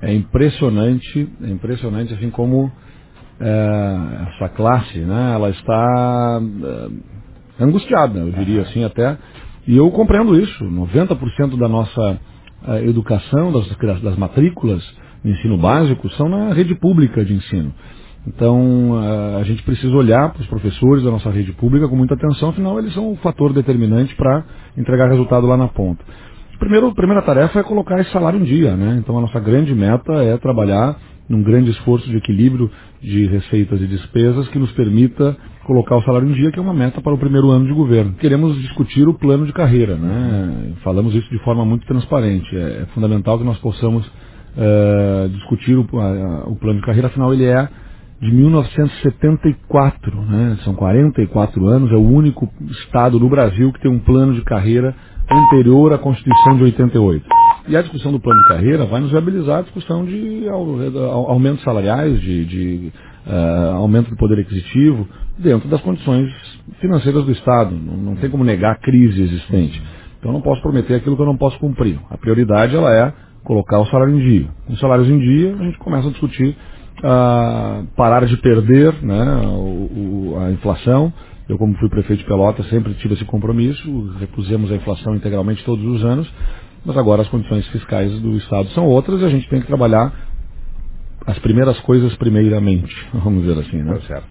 é impressionante assim como essa classe, né, ela está angustiada, eu diria assim até, e eu compreendo isso. 90% da nossa educação, das matrículas de ensino básico são na rede pública de ensino. Então, a gente precisa olhar para os professores da nossa rede pública com muita atenção, afinal eles são o fator determinante para entregar resultado lá na ponta. A primeira tarefa é colocar esse salário em dia, né? Então a nossa grande meta é trabalhar num grande esforço de equilíbrio de receitas e despesas que nos permita colocar o salário em dia, que é uma meta para o primeiro ano de governo. Queremos discutir o plano de carreira, né? Falamos isso de forma muito transparente. É fundamental que nós possamos discutir o plano de carreira, afinal ele é de 1974, né? São 44 anos, é o único estado no Brasil que tem um plano de carreira anterior à Constituição de 88. E a discussão do plano de carreira vai nos viabilizar a discussão de aumentos salariais, de aumento do poder aquisitivo, dentro das condições financeiras do Estado. Não tem como negar a crise existente. Então eu não posso prometer aquilo que eu não posso cumprir. A prioridade ela é colocar o salário em dia. Com os salários em dia, a gente começa a discutir parar de perder, né, a inflação. Eu, como fui prefeito de Pelotas, sempre tive esse compromisso, repusemos a inflação integralmente todos os anos, mas agora as condições fiscais do Estado são outras e a gente tem que trabalhar as primeiras coisas primeiramente, vamos dizer assim, né? Certo.